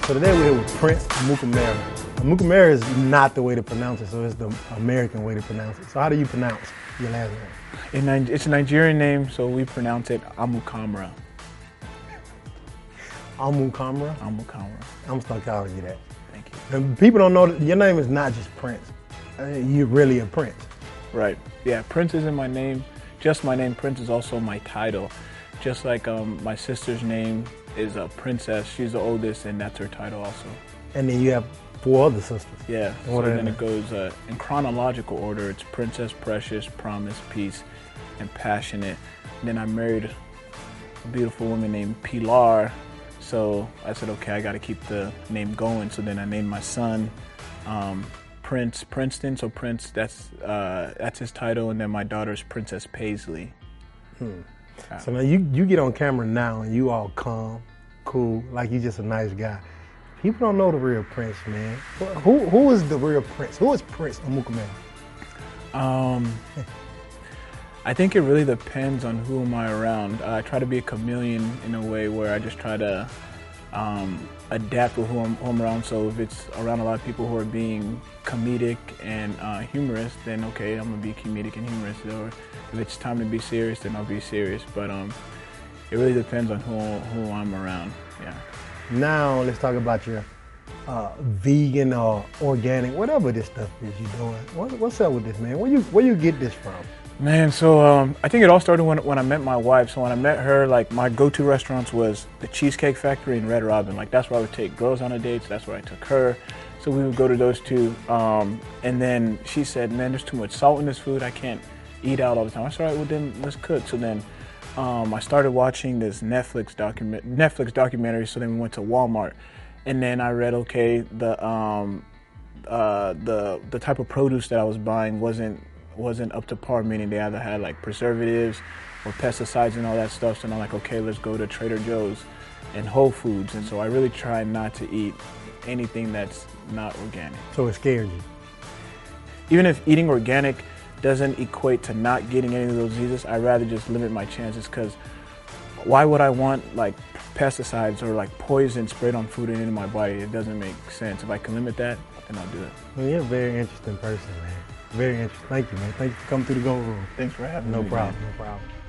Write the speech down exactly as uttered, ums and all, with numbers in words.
So today we're here with Prince Amukamara. Amukamara is not the way to pronounce it, so it's the American way to pronounce it. So how do you pronounce your last name? In, it's a Nigerian name, so we pronounce it Amukamara. Amukamara? Amukamara. I'm stuck calling you that. Thank you. And people don't know that your name is not just Prince. I mean, you're really a prince. Right. Yeah, Prince isn't my name. Just my name. Prince is also my title. Just like um, my sister's name is a princess. She's the oldest, and that's her title also. And then you have four other sisters. Yeah. And what so are then they? it goes uh, in chronological order. It's Princess, Precious, Promise, Peace, and Passionate. And then I married a beautiful woman named Pilar. So I said, okay, I got to keep the name going. So then I named my son um, Prince Princeton. So Prince, that's uh, that's his title. And then my daughter's Princess Paisley. Hmm. So now you, you get on camera now and you all calm, cool, like you just a nice guy. People don't know the real Prince, man. Who who is the real Prince? Who is Prince Amukamara? Um, I think it really depends on who am I around. Uh, I try to be a chameleon in a way where I just try to um, adapt with who I'm, who I'm around. So if it's around a lot of people who are being comedic and uh, humorous, then okay, I'm gonna be comedic and humorous. Or if it's time to be serious, then I'll be serious. But um, it really depends on who who I'm around. Yeah. Now let's talk about your uh, vegan or organic, whatever this stuff is you're doing. What, what's up with this, man? Where you where you get this from? Man, so um, I think it all started when when I met my wife. So when I met her, like my go-to restaurants was the Cheesecake Factory and Red Robin. Like that's where I would take girls on a date. So that's where I took her. So we would go to those two. Um, and then she said, "Man, there's too much salt in this food. I can't eat out all the time." I said, "All right, well then let's cook." So then um, I started watching this Netflix document Netflix documentary. So then we went to Walmart, and then I read, okay, the um, uh, the the type of produce that I was buying wasn't wasn't up to par, meaning they either had like preservatives or pesticides and all that stuff. So I'm like, okay, let's go to Trader Joe's and Whole Foods. And so I really try not to eat anything that's not organic. So it scared you? Even if eating organic doesn't equate to not getting any of those diseases, I'd rather just limit my chances, because why would I want like pesticides or like poison sprayed on food and into my body? It doesn't make sense. If I can limit that, then I'll do it. Well, you're a very interesting person, man. Very interesting. Thank you, man. Thank you for coming through the Gold Room. Thanks for having no me. Problem, man. no problem.